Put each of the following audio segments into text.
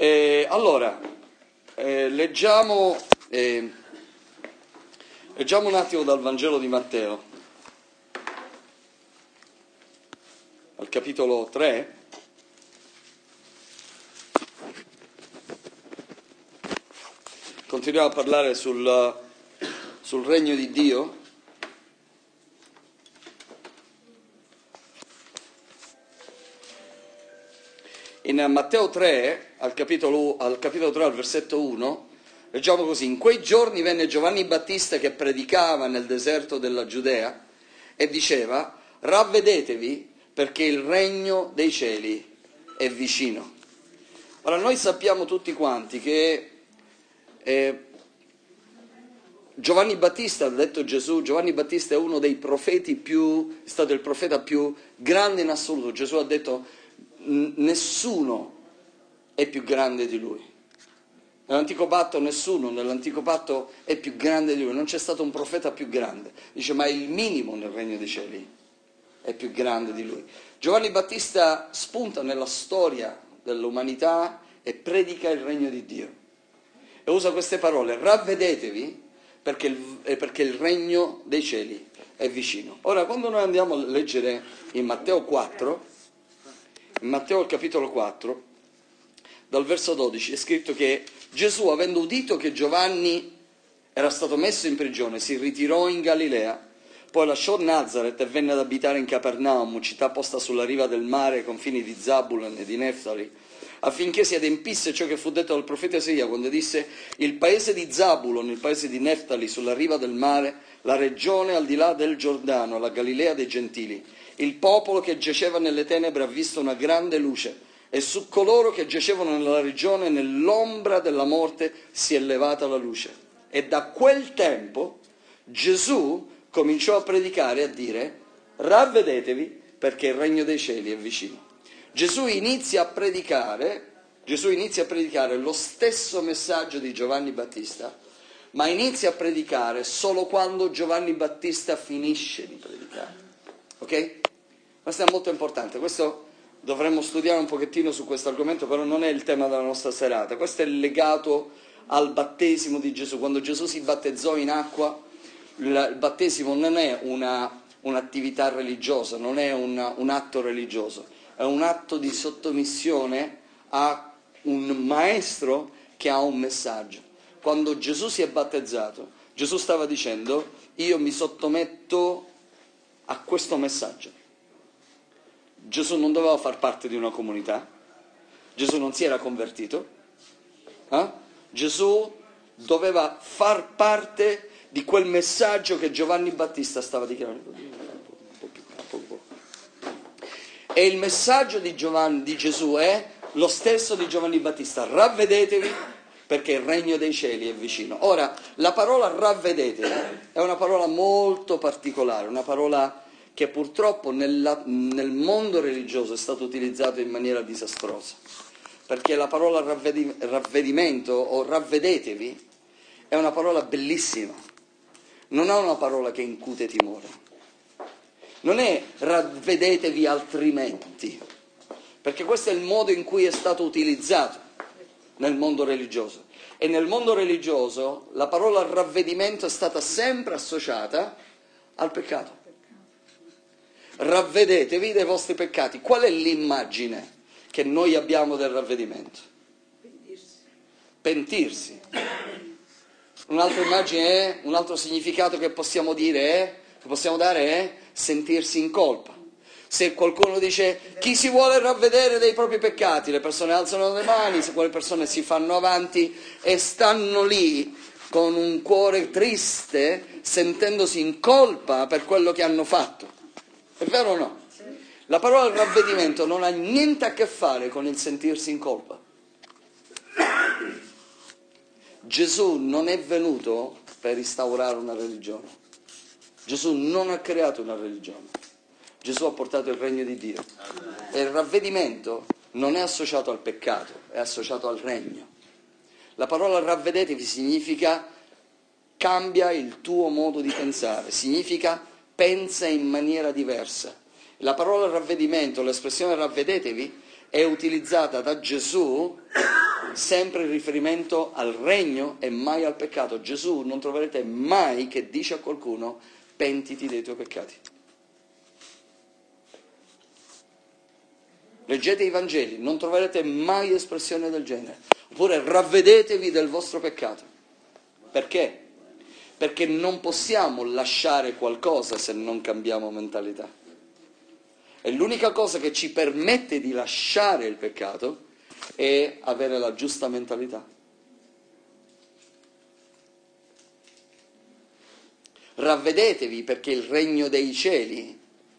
Allora, leggiamo un attimo dal Vangelo di Matteo, al capitolo 3. Continuiamo a parlare sul regno di Dio. In Matteo 3, al capitolo 3, al versetto 1, leggiamo così: in quei giorni venne Giovanni Battista che predicava nel deserto della Giudea e diceva: ravvedetevi perché il regno dei cieli è vicino. Ora, noi sappiamo tutti quanti che Giovanni Battista, ha detto Gesù, Giovanni Battista è uno dei profeti è stato il profeta più grande in assoluto. Gesù ha detto: nessuno è più grande di lui. Nell'antico patto nell'antico patto è più grande di lui, non c'è stato un profeta più grande. Dice: ma il minimo nel regno dei cieli è più grande di lui. Giovanni Battista spunta nella storia dell'umanità e predica il regno di Dio. E usa queste parole: ravvedetevi perché il regno dei cieli è vicino. Ora, quando noi andiamo a leggere in Matteo 4, in Matteo al capitolo 4, dal verso 12, è scritto che Gesù, avendo udito che Giovanni era stato messo in prigione, si ritirò in Galilea, poi lasciò Nazaret e venne ad abitare in Capernaum, città posta sulla riva del mare, ai confini di Zabulon e di Neftali, affinché si adempisse ciò che fu detto dal profeta Isaia, quando disse: il paese di Zabulon, il paese di Neftali, sulla riva del mare, la regione al di là del Giordano, la Galilea dei Gentili. Il popolo che giaceva nelle tenebre ha visto una grande luce, e su coloro che giacevano nella regione, nell'ombra della morte, si è levata la luce. E da quel tempo Gesù cominciò a predicare e a dire: ravvedetevi perché il regno dei cieli è vicino. Gesù inizia a predicare lo stesso messaggio di Giovanni Battista, ma inizia a predicare solo quando Giovanni Battista finisce di predicare. Ok? Questo è molto importante. Questo dovremmo studiare un pochettino su questo argomento, però non è il tema della nostra serata. Questo è legato al battesimo di Gesù. Quando Gesù si battezzò in acqua, il battesimo non è un'attività religiosa, non è un atto religioso, è un atto di sottomissione a un maestro che ha un messaggio. Quando Gesù si è battezzato, Gesù stava dicendo: io mi sottometto a questo messaggio. Gesù non doveva far parte di una comunità, Gesù non si era convertito, Gesù doveva far parte di quel messaggio che Giovanni Battista stava dichiarando. E il messaggio di Gesù è lo stesso di Giovanni Battista: ravvedetevi perché il regno dei cieli è vicino. Ora, la parola ravvedetevi è una parola molto particolare, una parola che purtroppo nel mondo religioso è stata utilizzata in maniera disastrosa, perché la parola ravvedimento o ravvedetevi è una parola bellissima, non è una parola che incute timore. Non è ravvedetevi altrimenti, perché questo è il modo in cui è stato utilizzato nel mondo religioso. E nel mondo religioso la parola ravvedimento è stata sempre associata al peccato. Ravvedetevi dei vostri peccati. Qual è l'immagine che noi abbiamo del ravvedimento? Pentirsi. Un'altra immagine un altro significato che possiamo dare è sentirsi in colpa. Se qualcuno dice: chi si vuole ravvedere dei propri peccati, le persone alzano le mani, se quelle persone si fanno avanti e stanno lì con un cuore triste, sentendosi in colpa per quello che hanno fatto. È vero o no? La parola ravvedimento non ha niente a che fare con il sentirsi in colpa. Gesù non è venuto per instaurare una religione. Gesù non ha creato una religione. Gesù ha portato il regno di Dio. E il ravvedimento non è associato al peccato, è associato al regno. La parola ravvedetevi significa cambia il tuo modo di pensare, significa pensa in maniera diversa. La parola ravvedimento, l'espressione ravvedetevi, è utilizzata da Gesù sempre il riferimento al regno e mai al peccato. Gesù non troverete mai che dice a qualcuno pentiti dei tuoi peccati. Leggete i Vangeli, non troverete mai espressione del genere. Oppure ravvedetevi del vostro peccato. Perché? Perché non possiamo lasciare qualcosa se non cambiamo mentalità. E l'unica cosa che ci permette di lasciare il peccato è avere la giusta mentalità. Ravvedetevi perché il regno dei cieli,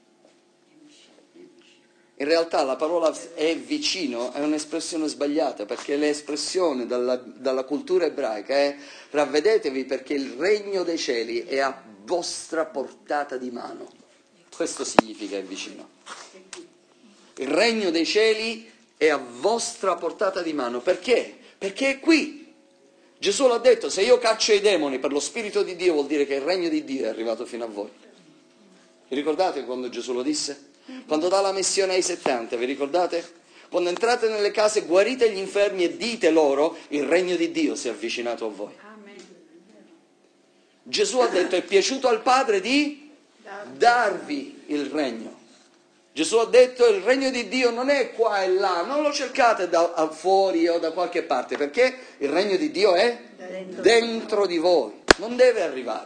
in realtà la parola è vicino, è un'espressione sbagliata, perché l'espressione dalla cultura ebraica è ravvedetevi perché il regno dei cieli è a vostra portata di mano. Questo significa è vicino. Il regno dei cieli è a vostra portata di mano. Perché? Perché è qui. Gesù l'ha detto, se io caccio i demoni per lo Spirito di Dio vuol dire che il regno di Dio è arrivato fino a voi. Vi ricordate quando Gesù lo disse? Quando dà la missione ai 70, vi ricordate? Quando entrate nelle case, guarite gli infermi e dite loro, il regno di Dio si è avvicinato a voi. Gesù ha detto, è piaciuto al Padre di darvi il regno. Gesù ha detto, il regno di Dio non è qua e là, non lo cercate da fuori o da qualche parte, perché il regno di Dio è dentro di voi, non deve arrivare.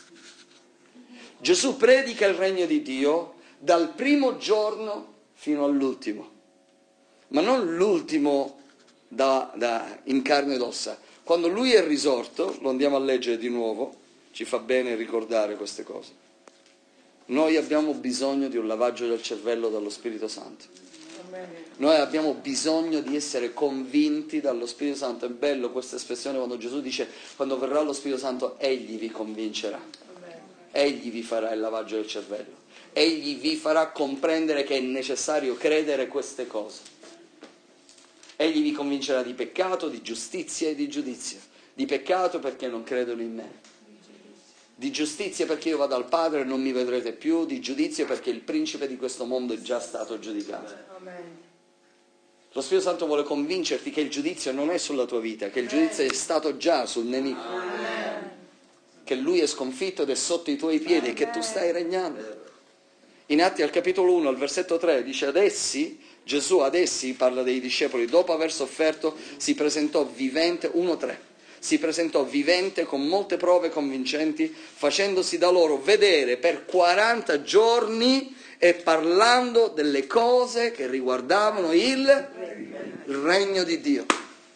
Gesù predica il regno di Dio dal primo giorno fino all'ultimo, ma non l'ultimo in carne ed ossa. Quando lui è risorto, lo andiamo a leggere di nuovo, ci fa bene ricordare queste cose. Noi abbiamo bisogno di un lavaggio del cervello dallo Spirito Santo. Noi abbiamo bisogno di essere convinti dallo Spirito Santo. È bello questa espressione quando Gesù dice, quando verrà lo Spirito Santo, egli vi convincerà. Egli vi farà il lavaggio del cervello. Egli vi farà comprendere che è necessario credere queste cose. Egli vi convincerà di peccato, di giustizia e di giudizio. Di peccato perché non credono in me. Di giustizia perché io vado al Padre e non mi vedrete più. Di giudizio perché il principe di questo mondo è già stato giudicato. Lo Spirito Santo vuole convincerti che il giudizio non è sulla tua vita, che il giudizio è stato già sul nemico. Che lui è sconfitto ed è sotto i tuoi piedi e che tu stai regnando. In Atti al capitolo 1, al versetto 3, dice Gesù ad essi, parla dei discepoli, dopo aver sofferto si presentò vivente, 1:3, si presentò vivente con molte prove convincenti, facendosi da loro vedere per 40 giorni e parlando delle cose che riguardavano il regno di Dio.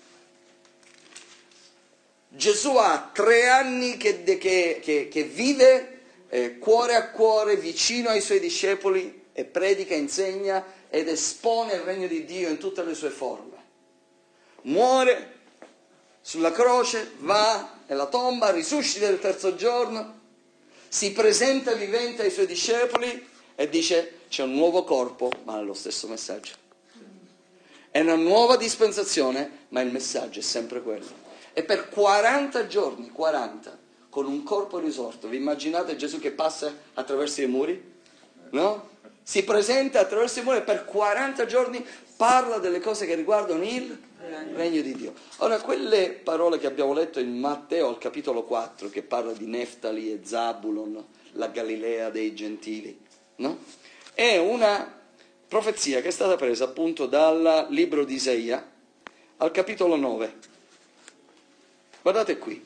Gesù ha 3 anni che vive cuore a cuore vicino ai suoi discepoli e predica, insegna ed espone il regno di Dio in tutte le sue forme. Muore sulla croce, va nella tomba, risuscita il 3° giorno, si presenta vivente ai suoi discepoli e dice c'è un nuovo corpo ma è lo stesso messaggio. È una nuova dispensazione ma il messaggio è sempre quello. E per 40 giorni, 40, con un corpo risorto, vi immaginate Gesù che passa attraverso i muri? No? Si presenta attraverso i muri e per 40 giorni parla delle cose che riguardano il regno di Dio. Ora, quelle parole che abbiamo letto in Matteo al capitolo 4, che parla di Neftali e Zabulon, la Galilea dei Gentili, no? È una profezia che è stata presa appunto dal libro di Isaia al capitolo 9. Guardate qui.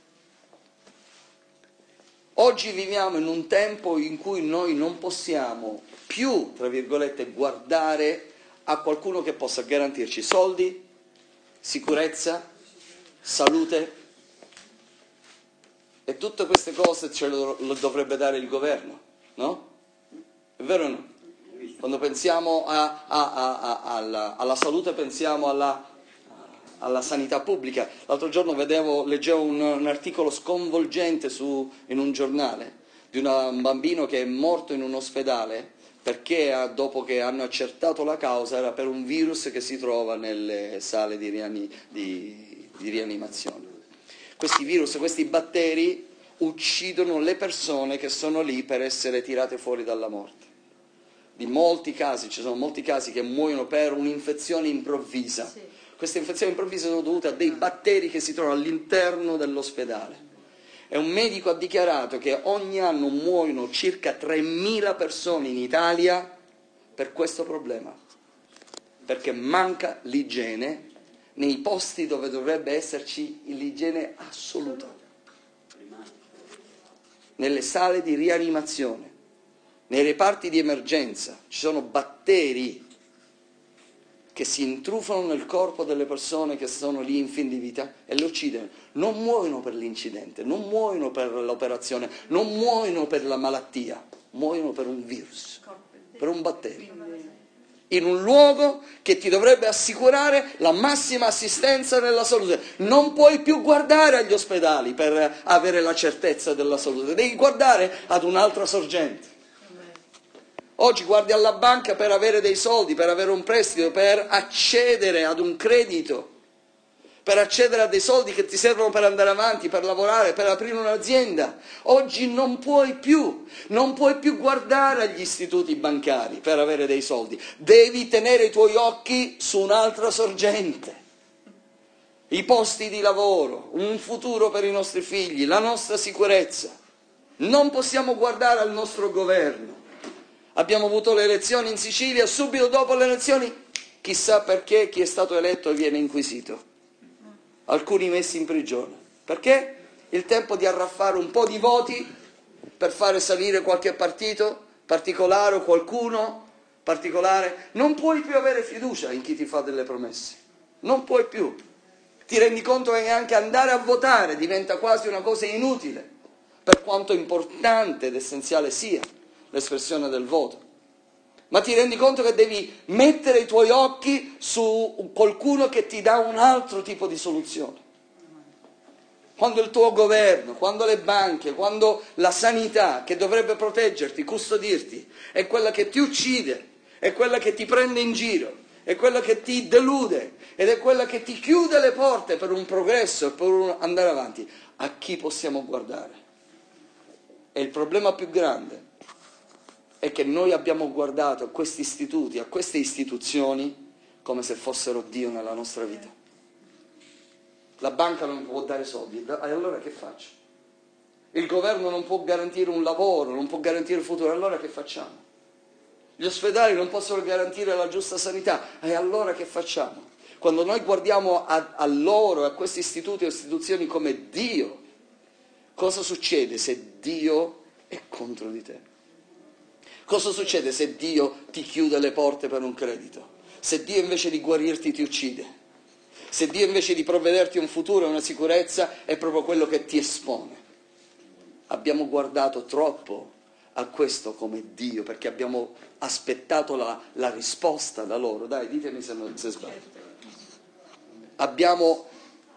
Oggi viviamo in un tempo in cui noi non possiamo più, tra virgolette, guardare a qualcuno che possa garantirci soldi, sicurezza, salute, e tutte queste cose ce lo dovrebbe dare il governo, no? È vero o no? Quando pensiamo alla salute pensiamo alla sanità pubblica. L'altro giorno leggevo un articolo sconvolgente in un giornale di un bambino che è morto in un ospedale perché dopo che hanno accertato la causa era per un virus che si trova nelle sale di rianimazione. Questi virus, questi batteri uccidono le persone che sono lì per essere tirate fuori dalla morte. Ci sono molti casi che muoiono per un'infezione improvvisa. Sì. Queste infezioni improvvise sono dovute a dei batteri che si trovano all'interno dell'ospedale. E un medico ha dichiarato che ogni anno muoiono circa 3.000 persone in Italia per questo problema, perché manca l'igiene nei posti dove dovrebbe esserci l'igiene assoluta. Nelle sale di rianimazione, nei reparti di emergenza, ci sono batteri che si intrufano nel corpo delle persone che sono lì in fin di vita e le uccidono. Non muoiono per l'incidente, non muoiono per l'operazione, non muoiono per la malattia, muoiono per un virus, per un batterio. In un luogo che ti dovrebbe assicurare la massima assistenza nella salute. Non puoi più guardare agli ospedali per avere la certezza della salute, devi guardare ad un'altra sorgente. Oggi guardi alla banca per avere dei soldi, per avere un prestito, per accedere ad un credito, per accedere a dei soldi che ti servono per andare avanti, per lavorare, per aprire un'azienda. Oggi non puoi più guardare agli istituti bancari per avere dei soldi. Devi tenere i tuoi occhi su un'altra sorgente. I posti di lavoro, un futuro per i nostri figli, la nostra sicurezza. Non possiamo guardare al nostro governo. Abbiamo avuto le elezioni in Sicilia, subito dopo le elezioni, chissà perché chi è stato eletto viene inquisito. Alcuni messi in prigione. Perché? Il tempo di arraffare un po' di voti per fare salire qualche partito particolare o qualcuno particolare. Non puoi più avere fiducia in chi ti fa delle promesse. Non puoi più. Ti rendi conto che anche andare a votare diventa quasi una cosa inutile, per quanto importante ed essenziale sia l'espressione del voto. Ma ti rendi conto che devi mettere i tuoi occhi su qualcuno che ti dà un altro tipo di soluzione. Quando il tuo governo, quando le banche, quando la sanità che dovrebbe proteggerti, custodirti, è quella che ti uccide, è quella che ti prende in giro, è quella che ti delude ed è quella che ti chiude le porte per un progresso e per un andare avanti. A chi possiamo guardare? E il problema più grande è che noi abbiamo guardato a questi istituti, a queste istituzioni, come se fossero Dio nella nostra vita. La banca non può dare soldi, e allora che faccio? Il governo non può garantire un lavoro, non può garantire il futuro, allora che facciamo? Gli ospedali non possono garantire la giusta sanità, e allora che facciamo? Quando noi guardiamo a loro, a questi istituti e istituzioni come Dio, cosa succede se Dio è contro di te? Cosa succede se Dio ti chiude le porte per un credito? Se Dio invece di guarirti ti uccide? Se Dio invece di provvederti un futuro e una sicurezza è proprio quello che ti espone? Abbiamo guardato troppo a questo come Dio, perché abbiamo aspettato la risposta da loro. Dai, ditemi se sbaglio. Abbiamo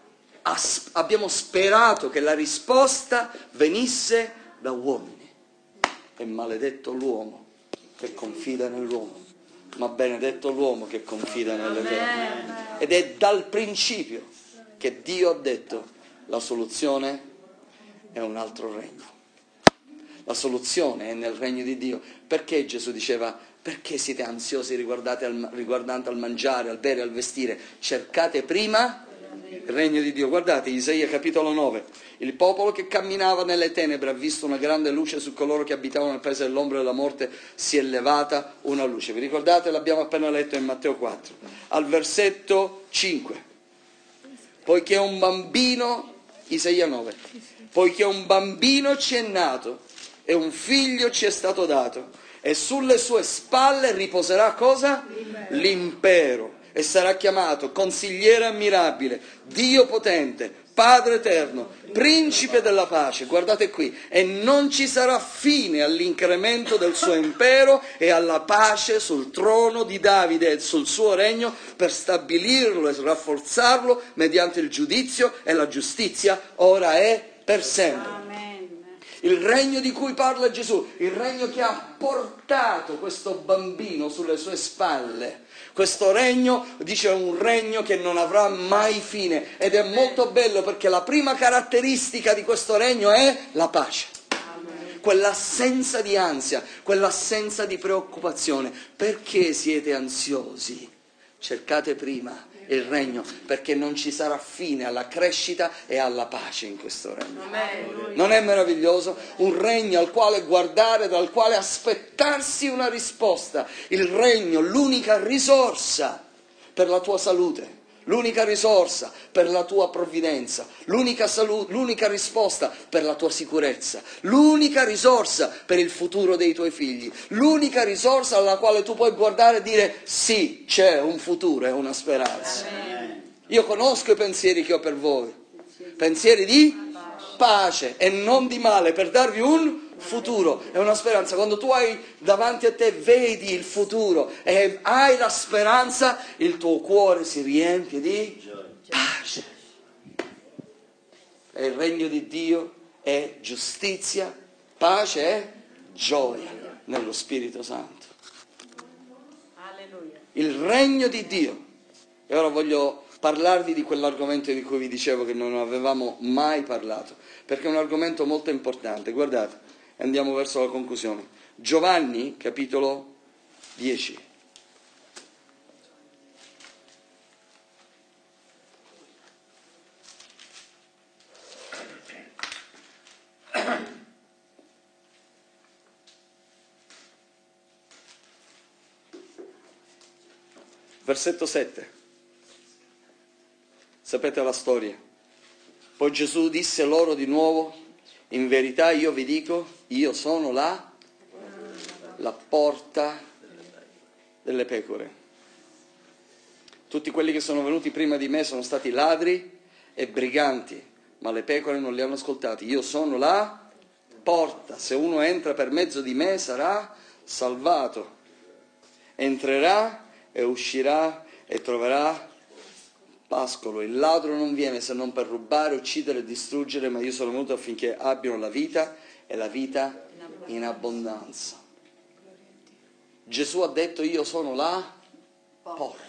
sperato che la risposta venisse da uomini. E maledetto l'uomo che confida nell'uomo, ma benedetto l'uomo che confida nell'Eterno. Ed è dal principio che Dio ha detto: la soluzione è un altro regno. La soluzione è nel regno di Dio. Perché Gesù diceva: perché siete ansiosi riguardante al mangiare, al bere, al vestire? Cercate prima il regno di Dio. Guardate Isaia capitolo 9. Il popolo che camminava nelle tenebre ha visto una grande luce, su coloro che abitavano nel paese dell'ombra della morte si è levata una luce. Vi ricordate? L'abbiamo appena letto in Matteo 4. Al versetto 5. Poiché un bambino, Isaia 9, poiché un bambino ci è nato e un figlio ci è stato dato, e sulle sue spalle riposerà cosa? L'impero. E sarà chiamato Consigliere ammirabile, Dio potente, Padre eterno, Principe della pace. Guardate qui, e non ci sarà fine all'incremento del suo impero e alla pace sul trono di Davide e sul suo regno, per stabilirlo e rafforzarlo mediante il giudizio e la giustizia, ora e per sempre. Il regno di cui parla Gesù, il regno che ha portato questo bambino sulle sue spalle, questo regno, dice, è un regno che non avrà mai fine, ed è molto bello perché la prima caratteristica di questo regno è la pace. Quell'assenza di ansia, quell'assenza di preoccupazione. Perché siete ansiosi? Cercate prima il regno, perché non ci sarà fine alla crescita e alla pace in questo regno. Non è meraviglioso? Un regno al quale guardare, dal quale aspettarsi una risposta. Il regno, l'unica risorsa per la tua salute, l'unica risorsa per la tua provvidenza, l'unica risposta per la tua sicurezza, l'unica risorsa per il futuro dei tuoi figli, l'unica risorsa alla quale tu puoi guardare e dire sì, c'è un futuro e una speranza. Io conosco i pensieri che ho per voi, pensieri di pace e non di male, per darvi un futuro e una speranza. Quando tu hai davanti a te, vedi il futuro e hai la speranza, il tuo cuore si riempie di pace. E il regno di Dio è giustizia, pace e gioia nello Spirito Santo. Il regno di Dio. E ora voglio parlarvi di quell'argomento di cui vi dicevo che non avevamo mai parlato, perché è un argomento molto importante. Guardate, andiamo verso la conclusione. Giovanni, capitolo 10. Versetto 7. Sapete la storia. Poi Gesù disse loro di nuovo: in verità io vi dico, io sono la porta delle pecore. Tutti quelli che sono venuti prima di me sono stati ladri e briganti, ma le pecore non li hanno ascoltati. Io sono la porta. Se uno entra per mezzo di me sarà salvato. Entrerà e uscirà e troverà pascolo. Il ladro non viene se non per rubare, uccidere e distruggere, ma io sono venuto affinché abbiano la vita e la vita in abbondanza. Gesù ha detto: io sono la porta.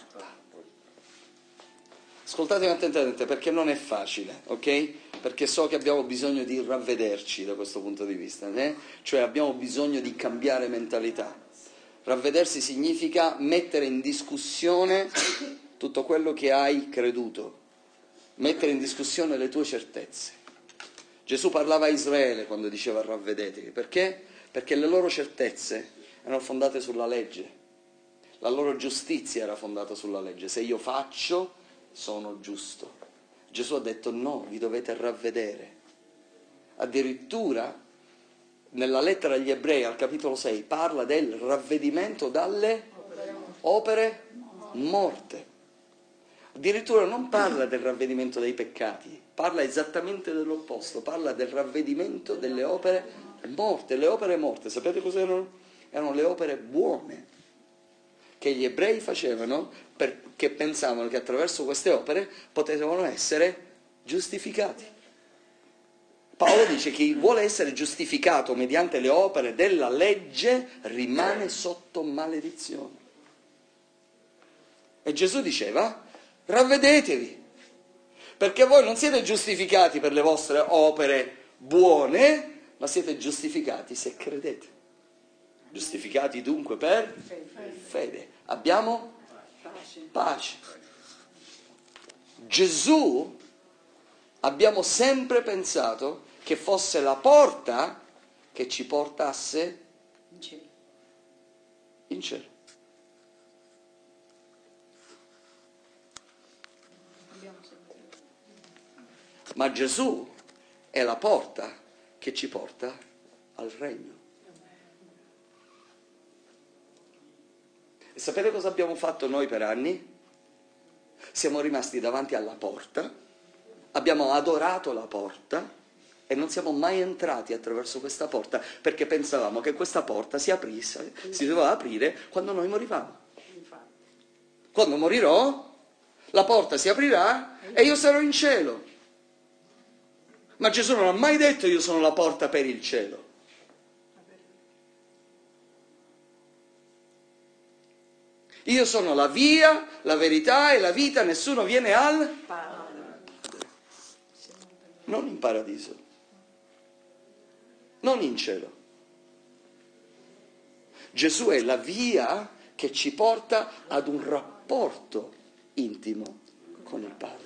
Ascoltatemi attentamente, perché non è facile, ok? Perché so che abbiamo bisogno di ravvederci da questo punto di vista, cioè abbiamo bisogno di cambiare mentalità. Ravvedersi significa mettere in discussione tutto quello che hai creduto, mettere in discussione le tue certezze. Gesù parlava a Israele quando diceva ravvedetevi, perché? Perché le loro certezze erano fondate sulla legge, la loro giustizia era fondata sulla legge. Se io faccio, sono giusto. Gesù ha detto no, vi dovete ravvedere. Addirittura nella lettera agli Ebrei, al capitolo 6, parla del ravvedimento dalle opere morte. Addirittura non parla del ravvedimento dei peccati, parla esattamente dell'opposto, parla del ravvedimento delle opere morte. Le opere morte, sapete cos'erano? Erano le opere buone che gli ebrei facevano perché pensavano che attraverso queste opere potevano essere giustificati. Paolo dice che chi vuole essere giustificato mediante le opere della legge rimane sotto maledizione. E Gesù diceva: ravvedetevi, perché voi non siete giustificati per le vostre opere buone, ma siete giustificati se credete. Giustificati dunque per fede. Abbiamo pace. Gesù, abbiamo sempre pensato che fosse la porta che ci portasse in cielo. Ma Gesù è la porta che ci porta al regno. E sapete cosa abbiamo fatto noi per anni? Siamo rimasti davanti alla porta, abbiamo adorato la porta e non siamo mai entrati attraverso questa porta perché pensavamo che questa porta si doveva aprire quando noi morivamo. Quando morirò, la porta si aprirà e io sarò in cielo. Ma Gesù non ha mai detto io sono la porta per il cielo. Io sono la via, la verità e la vita, nessuno viene al Padre. Non in paradiso, non in cielo. Gesù è la via che ci porta ad un rapporto intimo con il Padre.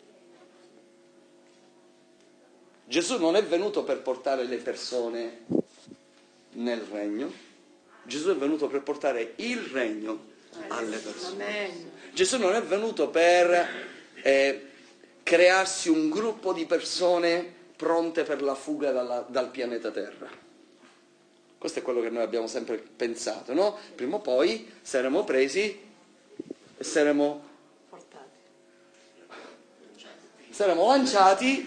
Gesù non è venuto per portare le persone nel regno, Gesù è venuto per portare il regno alle persone. Gesù non è venuto per crearsi un gruppo di persone pronte per la fuga dal pianeta Terra. Questo è quello che noi abbiamo sempre pensato, no? Prima o poi saremo presi e saremo lanciati,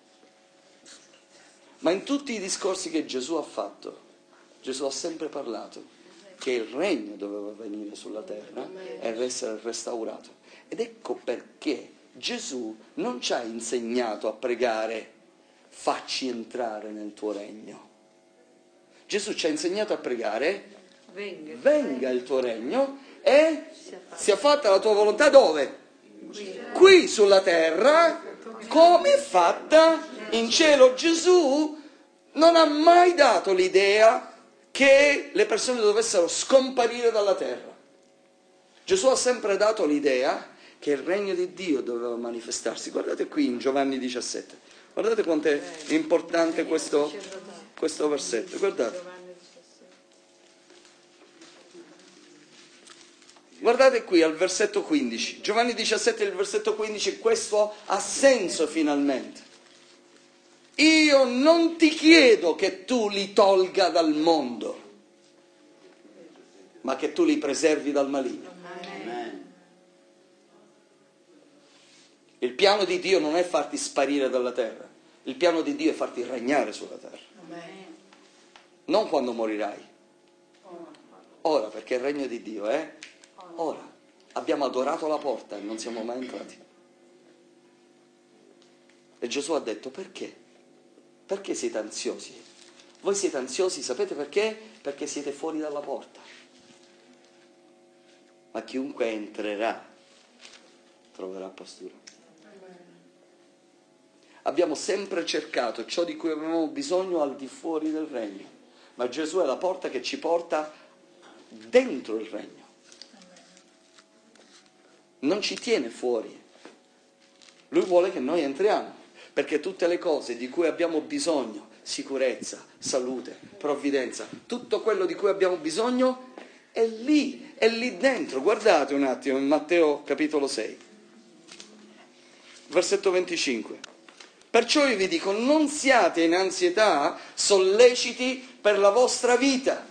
ma in tutti i discorsi che Gesù ha fatto, Gesù ha sempre parlato che il regno doveva venire sulla terra ed essere restaurato. Ed ecco perché Gesù non ci ha insegnato a pregare facci entrare nel tuo regno. Gesù ci ha insegnato a pregare venga il tuo regno e sia fatta la tua volontà dove? Qui sulla terra come è fatta in cielo. Gesù non ha mai dato l'idea che le persone dovessero scomparire dalla terra. Gesù ha sempre dato l'idea che il regno di Dio doveva manifestarsi. Guardate qui in Giovanni 17, guardate quanto è importante questo versetto, guardate. Guardate qui al versetto 15, Giovanni 17, il versetto 15, questo ha senso finalmente. Io non ti chiedo che tu li tolga dal mondo, ma che tu li preservi dal maligno. Amen. Il piano di Dio non è farti sparire dalla terra, il piano di Dio è farti regnare sulla terra. Amen. Non quando morirai, ora, perché il regno di Dio è ora. Abbiamo adorato la porta e non siamo mai entrati. E Gesù ha detto perché? Perché siete ansiosi? Voi siete ansiosi, sapete perché? Perché siete fuori dalla porta. Ma chiunque entrerà troverà pastura. Abbiamo sempre cercato ciò di cui avevamo bisogno al di fuori del regno, ma Gesù è la porta che ci porta dentro il regno. Non ci tiene fuori. Lui vuole che noi entriamo. Perché tutte le cose di cui abbiamo bisogno, sicurezza, salute, provvidenza, tutto quello di cui abbiamo bisogno è lì dentro. Guardate un attimo in Matteo capitolo 6, versetto 25. Perciò io vi dico, non siate in ansietà, solleciti per la vostra vita.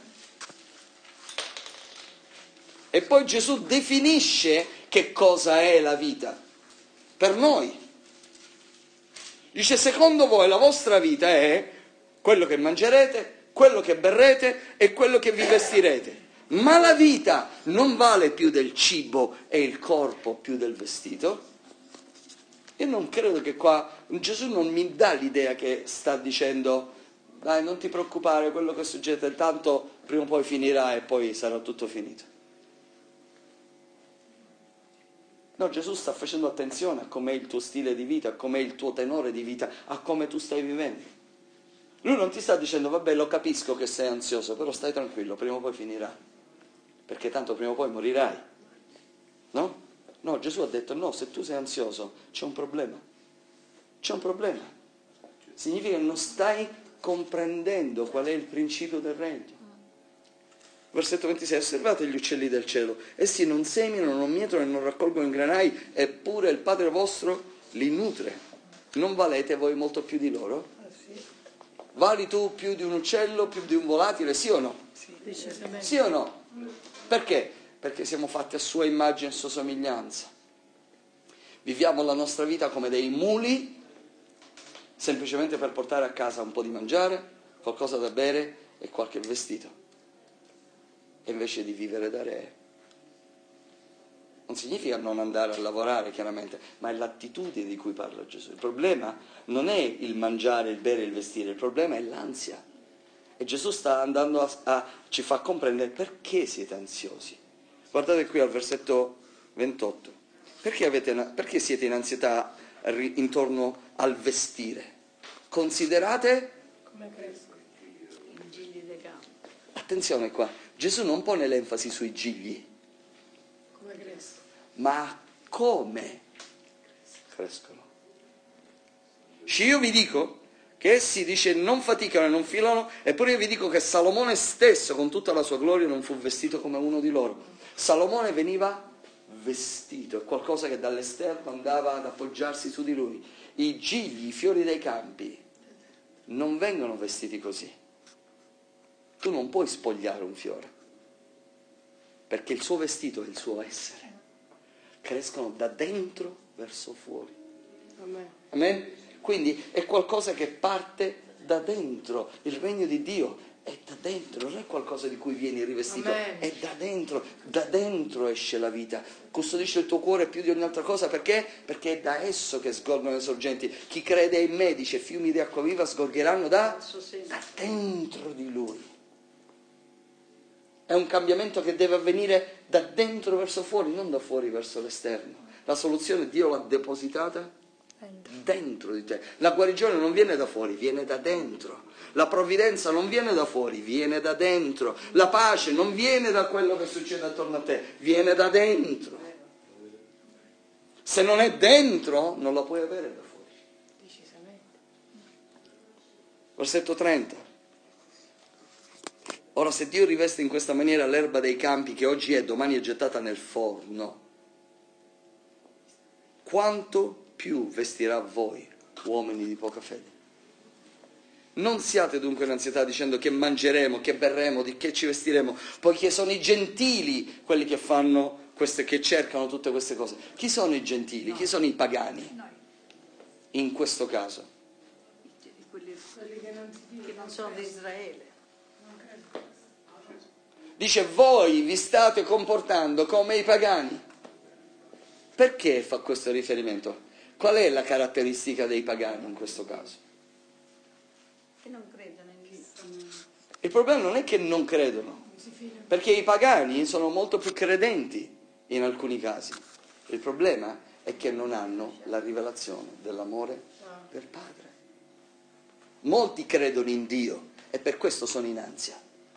E poi Gesù definisce che cosa è la vita per noi. Dice, secondo voi la vostra vita è quello che mangerete, quello che berrete e quello che vi vestirete. Ma la vita non vale più del cibo e il corpo più del vestito? Io non credo che qua, Gesù non mi dà l'idea che sta dicendo, dai non ti preoccupare, quello che succede, tanto prima o poi finirà e poi sarà tutto finito. No, Gesù sta facendo attenzione a com'è il tuo stile di vita, a com'è il tuo tenore di vita, a come tu stai vivendo. Lui non ti sta dicendo, vabbè, lo capisco che sei ansioso, però stai tranquillo, prima o poi finirà. Perché tanto prima o poi morirai. No? No, Gesù ha detto, no, se tu sei ansioso, c'è un problema. C'è un problema. Significa che non stai comprendendo qual è il principio del regno. Versetto 26, osservate gli uccelli del cielo, essi non seminano, non mietono e non raccolgono in granai, eppure il Padre vostro li nutre. Non valete voi molto più di loro? Vali tu più di un uccello, più di un volatile, sì o no? Sì o no? Perché? Perché siamo fatti a sua immagine e sua somiglianza. Viviamo la nostra vita come dei muli, semplicemente per portare a casa un po' di mangiare, qualcosa da bere e qualche vestito. Invece di vivere da re. Non significa non andare a lavorare, chiaramente, ma è l'attitudine di cui parla Gesù. Il problema non è il mangiare, il bere, il vestire, il problema è l'ansia. E Gesù sta andando ci fa comprendere perché siete ansiosi. Guardate qui al versetto 28. Perché siete in ansietà intorno al vestire? Considerate come crescono i gigli dei campi. Attenzione qua. Gesù non pone l'enfasi sui gigli, ma come crescono. Io vi dico che essi, dice, non faticano e non filano, eppure io vi dico che Salomone stesso, con tutta la sua gloria, non fu vestito come uno di loro. Salomone veniva vestito, è qualcosa che dall'esterno andava ad appoggiarsi su di lui. I gigli, i fiori dei campi, non vengono vestiti così. Tu non puoi spogliare un fiore, perché il suo vestito è il suo essere. Crescono da dentro verso fuori. Amen. Amen? Quindi è qualcosa che parte da dentro. Il regno di Dio è da dentro, non è qualcosa di cui vieni rivestito, Amen. è da dentro esce la vita. Custodisce il tuo cuore più di ogni altra cosa, perché? Perché è da esso che sgorgano le sorgenti. Chi crede in me, dice, fiumi di acqua viva sgorgeranno da dentro di lui. È un cambiamento che deve avvenire da dentro verso fuori, non da fuori verso l'esterno. La soluzione Dio l'ha depositata dentro di te. La guarigione non viene da fuori, viene da dentro. La provvidenza non viene da fuori, viene da dentro. La pace non viene da quello che succede attorno a te, viene da dentro. Se non è dentro, non la puoi avere da fuori. Decisamente. Versetto 30. Ora, se Dio riveste in questa maniera l'erba dei campi, che oggi è, domani è gettata nel forno, quanto più vestirà voi, uomini di poca fede? Non siate dunque in ansietà dicendo che mangeremo, che berremo, di che ci vestiremo, poiché sono i gentili quelli che fanno queste, che cercano tutte queste cose. Chi sono i gentili? Chi sono i pagani? In questo caso. Quelli che non sono di Israele. Dice, voi vi state comportando come i pagani. Perché fa questo riferimento? Qual è la caratteristica dei pagani in questo caso? Che non credono in Dio. Il problema non è che non credono, perché i pagani sono molto più credenti in alcuni casi. Il problema è che non hanno la rivelazione dell'amore del Padre. Molti credono in Dio e per questo sono in ansia.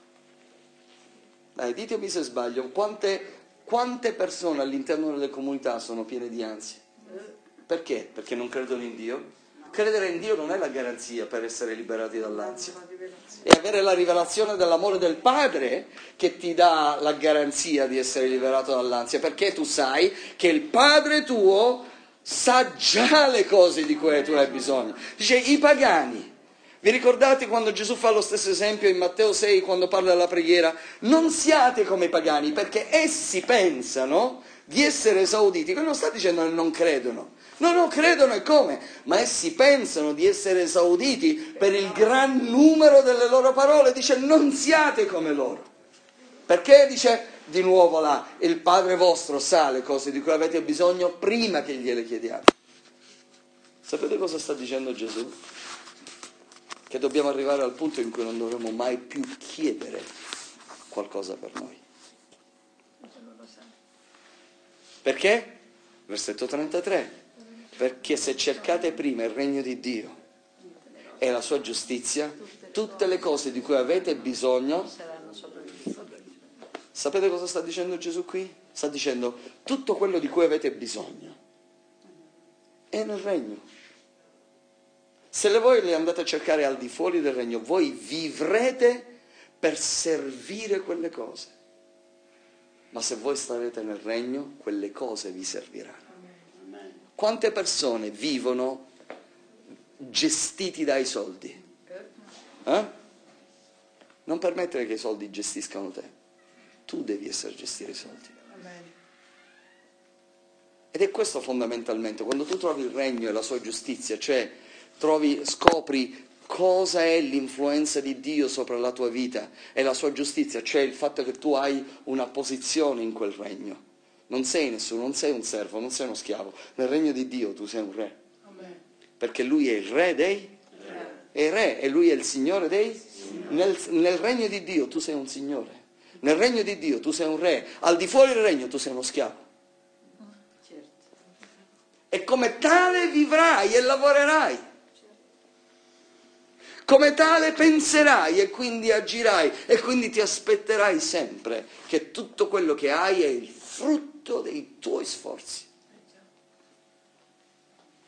Dai, ditemi se sbaglio, quante persone all'interno delle comunità sono piene di ansia? Perché? Perché non credono in Dio? Credere in Dio non è la garanzia per essere liberati dall'ansia. È avere la rivelazione dell'amore del Padre che ti dà la garanzia di essere liberato dall'ansia, perché tu sai che il Padre tuo sa già le cose di cui tu hai bisogno. Dice, i pagani. Vi ricordate quando Gesù fa lo stesso esempio in Matteo 6 quando parla della preghiera? Non siate come i pagani, perché essi pensano di essere esauditi. Non sta dicendo che non credono. No, credono e come? Ma essi pensano di essere esauditi per il gran numero delle loro parole. Dice, non siate come loro. Perché? Dice di nuovo là, il Padre vostro sa le cose di cui avete bisogno prima che gliele chiediate. Sapete cosa sta dicendo Gesù? Che dobbiamo arrivare al punto in cui non dovremo mai più chiedere qualcosa per noi. Perché? Versetto 33. Perché se cercate prima il regno di Dio e la sua giustizia, tutte le cose di cui avete bisogno, sapete cosa sta dicendo Gesù qui? Sta dicendo tutto quello di cui avete bisogno è nel regno. Se voi le andate a cercare al di fuori del regno, voi vivrete per servire quelle cose. Ma se voi starete nel regno, quelle cose vi serviranno. Quante persone vivono gestiti dai soldi? Non permettere che i soldi gestiscano te. Tu devi essere gestire i soldi. Ed è questo fondamentalmente, quando tu trovi il regno e la sua giustizia, cioè scopri cosa è l'influenza di Dio sopra la tua vita e la sua giustizia, cioè il fatto che tu hai una posizione in quel regno. Non sei nessuno, non sei un servo, non sei uno schiavo. Nel regno di Dio tu sei un re. Amen. Perché lui è il re dei re e lui è il signore dei. Nel regno di Dio tu sei un signore. Nel regno di Dio tu sei un re. Al di fuori del regno tu sei uno schiavo. Certo. E come tale vivrai e lavorerai. Come tale penserai e quindi agirai e quindi ti aspetterai sempre che tutto quello che hai è il frutto dei tuoi sforzi.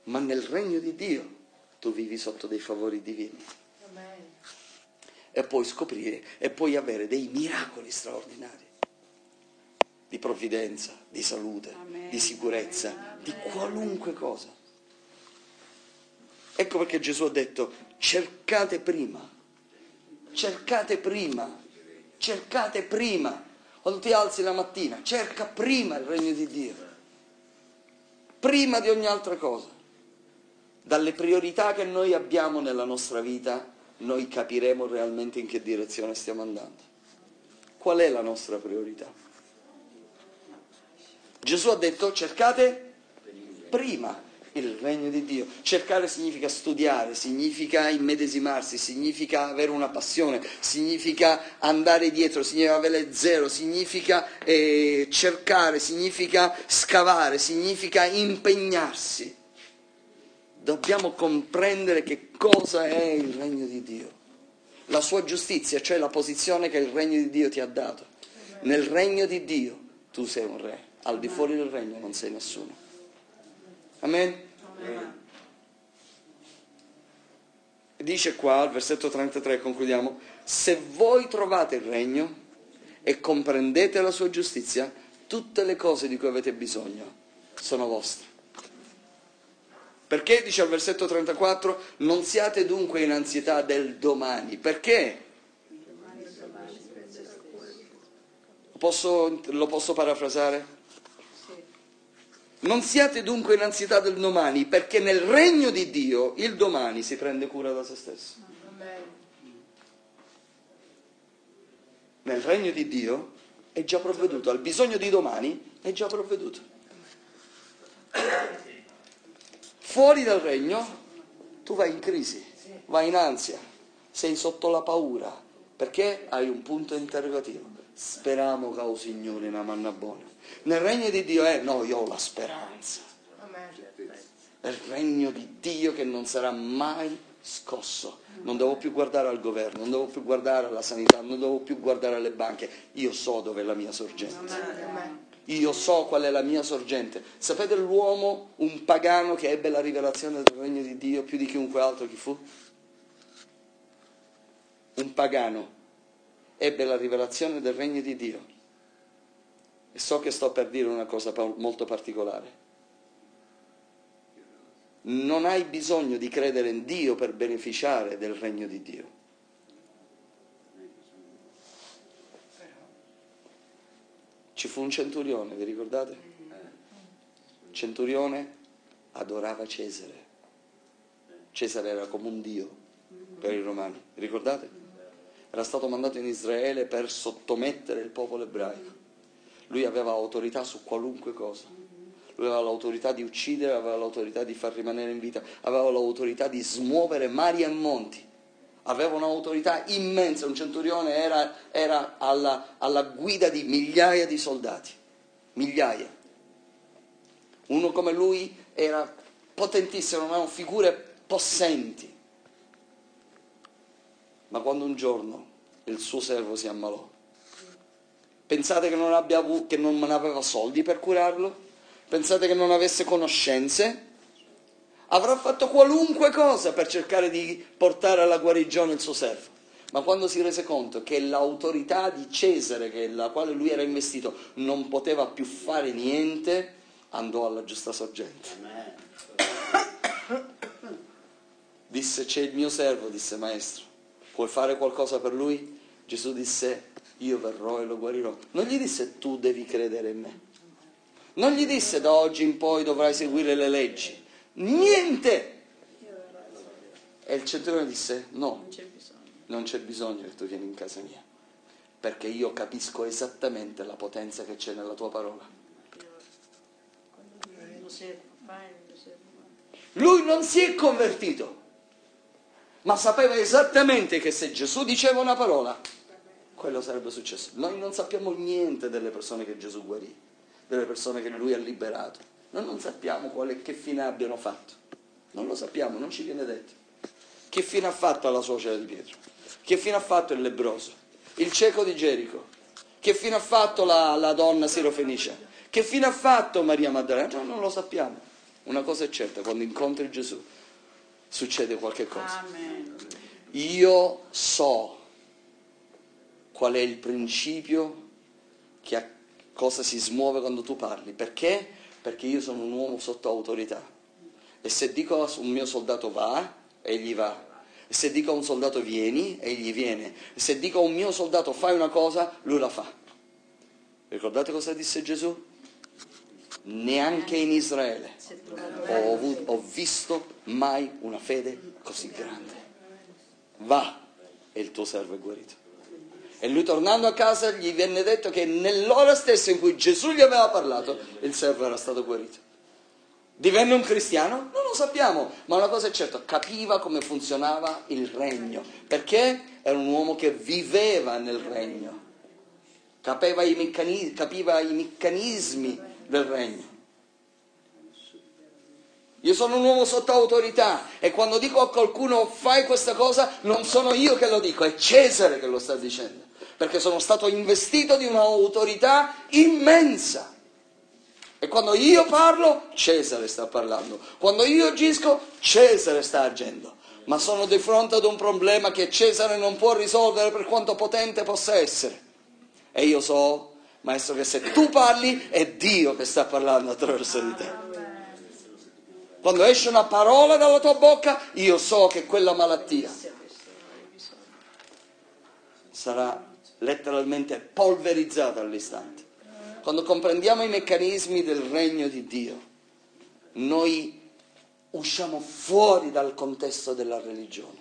ma nel regno di Dio tu vivi sotto dei favori divini. E puoi scoprire e puoi avere dei miracoli straordinari di provvidenza, di salute, di sicurezza, di qualunque cosa. Ecco perché Gesù ha detto: cercate prima. Quando ti alzi la mattina, cerca prima il regno di Dio, prima di ogni altra cosa. Dalle priorità che noi abbiamo nella nostra vita, noi capiremo realmente in che direzione stiamo andando. Qual è la nostra priorità? Gesù ha detto: cercate prima il regno di Dio. Cercare significa studiare, significa immedesimarsi, significa avere una passione, significa andare dietro, significa avere zelo, significa cercare, significa scavare, significa impegnarsi. Dobbiamo comprendere che cosa è il regno di Dio. La sua giustizia, cioè la posizione che il regno di Dio ti ha dato. Nel regno di Dio tu sei un re, al di fuori del regno non sei nessuno. Amen? Dice qua, al versetto 33, concludiamo: se voi trovate il regno e comprendete la sua giustizia, tutte le cose di cui avete bisogno sono vostre. Perché, dice al versetto 34, non siate dunque in ansietà del domani. Perché? Lo posso parafrasare? Non siate dunque in ansietà del domani, perché nel regno di Dio il domani si prende cura da se stesso. Nel regno di Dio è già provveduto, al bisogno di domani è già provveduto. Fuori dal regno tu vai in crisi, vai in ansia, sei sotto la paura, perché hai un punto interrogativo. Speriamo che, Signore, una manna buona. Nel regno di Dio no, io ho la speranza. È il regno di Dio che non sarà mai scosso. Non devo più guardare al governo, non devo più guardare alla sanità, non devo più guardare alle banche. Io so dove è la mia sorgente. Io so qual è la mia sorgente. Sapete l'uomo, un pagano che ebbe la rivelazione del regno di Dio più di chiunque altro, chi fu? Un pagano ebbe la rivelazione del regno di Dio. E so che sto per dire una cosa molto particolare. Non hai bisogno di credere in Dio per beneficiare del regno di Dio. Ci fu un centurione, vi ricordate? Il centurione adorava Cesare. Cesare era come un dio per i romani, vi ricordate? Era stato mandato in Israele per sottomettere il popolo ebraico. Lui aveva autorità su qualunque cosa. Lui aveva l'autorità di uccidere, aveva l'autorità di far rimanere in vita, aveva l'autorità di smuovere mari e monti. Aveva un'autorità immensa, un centurione era alla guida di migliaia di soldati, migliaia. Uno come lui era potentissimo, erano figure possenti. Ma quando un giorno il suo servo si ammalò, pensate che non aveva soldi per curarlo? Pensate che non avesse conoscenze? Avrà fatto qualunque cosa per cercare di portare alla guarigione il suo servo. Ma quando si rese conto che l'autorità di Cesare, la quale lui era investito, non poteva più fare niente, andò alla giusta sorgente. Disse: c'è il mio servo, disse: maestro, puoi fare qualcosa per lui? Gesù disse: io verrò e lo guarirò. Non gli disse: tu devi credere in me. Non gli disse: da oggi in poi dovrai seguire le leggi. Niente! E il centurione disse: no, non c'è bisogno che tu vieni in casa mia, perché io capisco esattamente la potenza che c'è nella tua parola. Lui non si è convertito, ma sapeva esattamente che se Gesù diceva una parola, quello sarebbe successo. Noi non sappiamo niente delle persone che Gesù guarì, delle persone che lui ha liberato. Noi non sappiamo che fine abbiano fatto. Non lo sappiamo, non ci viene detto. Che fine ha fatto la suocera di Pietro? Che fine ha fatto il lebbroso? Il cieco di Gerico? Che fine ha fatto la donna sirofenicia? Che fine ha fatto Maria Maddalena? Non lo sappiamo. una cosa è certa, quando incontri Gesù succede qualche cosa. Amen. Io so qual è il principio, cosa si smuove quando tu parli. Perché? Perché io sono un uomo sotto autorità. E se dico a un mio soldato va, egli va. E se dico a un soldato vieni, egli viene. E se dico a un mio soldato fai una cosa, lui la fa. Ricordate cosa disse Gesù? Neanche in Israele ho visto mai una fede così grande. Va, e il tuo servo è guarito. E lui, tornando a casa, gli venne detto che nell'ora stessa in cui Gesù gli aveva parlato, il servo era stato guarito. Divenne un cristiano? Non lo sappiamo, ma una cosa è certa, capiva come funzionava il regno, perché era un uomo che viveva nel regno, capiva i meccanismi del regno. Io sono un uomo sotto autorità e quando dico a qualcuno fai questa cosa, non sono io che lo dico, è Cesare che lo sta dicendo, perché sono stato investito di un'autorità immensa. E quando io parlo, Cesare sta parlando. Quando io agisco, Cesare sta agendo. Ma sono di fronte ad un problema che Cesare non può risolvere per quanto potente possa essere. E io so, maestro, che se tu parli, è Dio che sta parlando attraverso di te. Quando esce una parola dalla tua bocca, io so che quella malattia sarà letteralmente polverizzata all'istante. Quando comprendiamo i meccanismi del regno di Dio, noi usciamo fuori dal contesto della religione.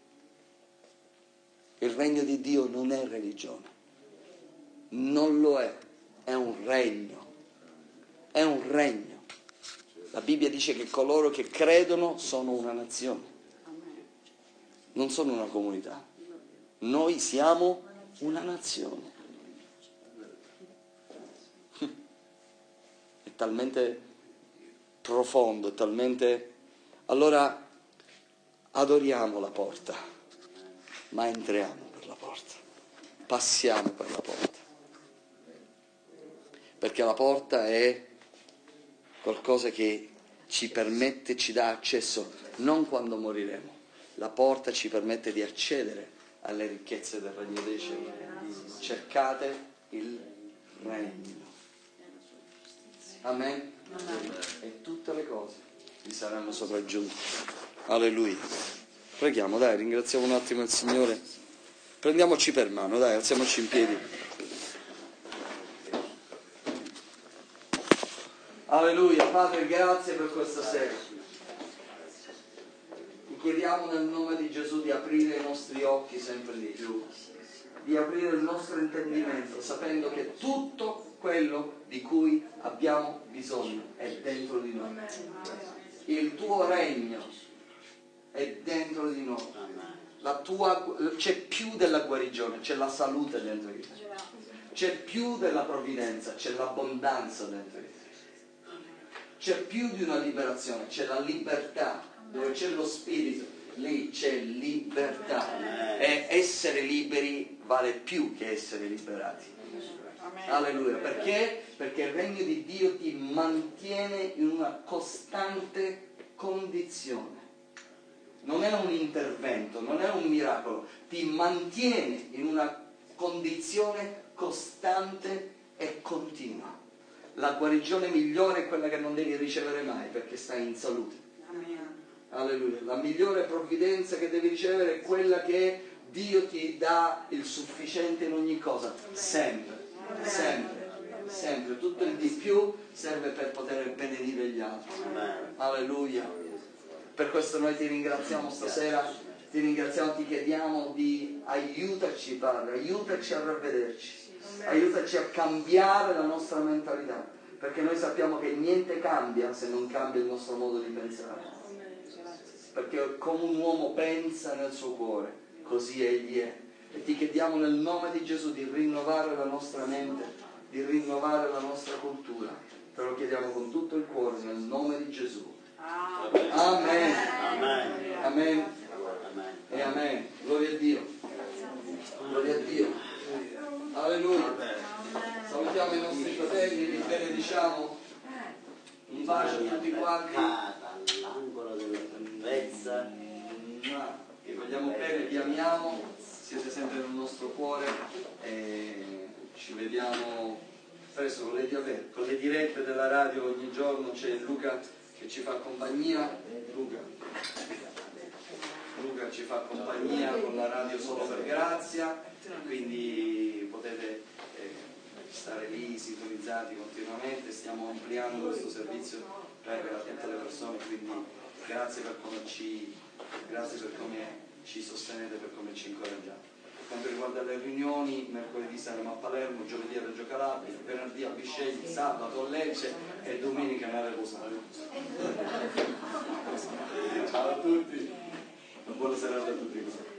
Il regno di Dio non è religione, non lo è un regno, è un regno. La Bibbia dice che coloro che credono sono una nazione, non sono una comunità. Noi siamo una nazione. È talmente profondo, è talmente... Allora adoriamo la porta, ma entriamo per la porta, passiamo per la porta, perché la porta è qualcosa che ci permette, ci dà accesso, non quando moriremo. La porta ci permette di accedere alle ricchezze del regno dei cieli. Cercate il regno. Amen. E tutte le cose vi saranno sopraggiunte. Alleluia. Preghiamo, dai, ringraziamo un attimo il Signore. Prendiamoci per mano, dai, alziamoci in piedi. Alleluia, Padre, grazie per questa sera. Ti chiediamo nel nome di Gesù di aprire i nostri occhi sempre di più, di aprire il nostro intendimento, sapendo che tutto quello di cui abbiamo bisogno è dentro di noi. Il tuo regno è dentro di noi. C'è più della guarigione, c'è la salute dentro di te. C'è più della provvidenza, c'è l'abbondanza dentro di te. C'è più di una liberazione, c'è la libertà. Dove c'è lo spirito, lì c'è libertà. E essere liberi vale più che essere liberati. Alleluia. Perché? Perché il regno di Dio ti mantiene in una costante condizione. Non è un intervento, non è un miracolo, ti mantiene in una condizione costante e continua. La guarigione migliore è quella che non devi ricevere mai perché stai in salute. Alleluia. La migliore provvidenza che devi ricevere è quella che Dio ti dà il sufficiente in ogni cosa, sempre, sempre, sempre. Tutto il di più serve per poter benedire gli altri. Alleluia. Per questo noi ti ringraziamo stasera, ti ringraziamo, ti chiediamo di aiutaci, Padre, aiutaci a ravvederci, aiutaci a cambiare la nostra mentalità, perché noi sappiamo che niente cambia se non cambia il nostro modo di pensare. Perché come un uomo pensa nel suo cuore, così egli è. E ti chiediamo nel nome di Gesù di rinnovare la nostra mente, di rinnovare la nostra cultura. Te lo chiediamo con tutto il cuore, nel nome di Gesù. Amen. Amen. Amen. E amen. Gloria a Dio. Gloria a Dio. Alleluia. Salutiamo i nostri fratelli, li benediciamo. bacio a tutti quanti. All'angolo della salvezza. Vi vogliamo bene, vi amiamo, siete sempre nel nostro cuore e ci vediamo presto con le dirette della radio ogni giorno. C'è Luca che ci fa compagnia. Luca ci fa compagnia con la radio Solo per Grazia, quindi potete stare lì sintonizzati continuamente. Stiamo ampliando questo servizio per tutte le persone, quindi grazie per come ci sostenete, per come ci incoraggiate. Per quanto riguarda le riunioni, mercoledì saremo a Palermo, giovedì a Reggio Calabria, venerdì a Bisceglie, sabato a Lecce e domenica a Rosario. Ciao a tutti, una buona serata a tutti.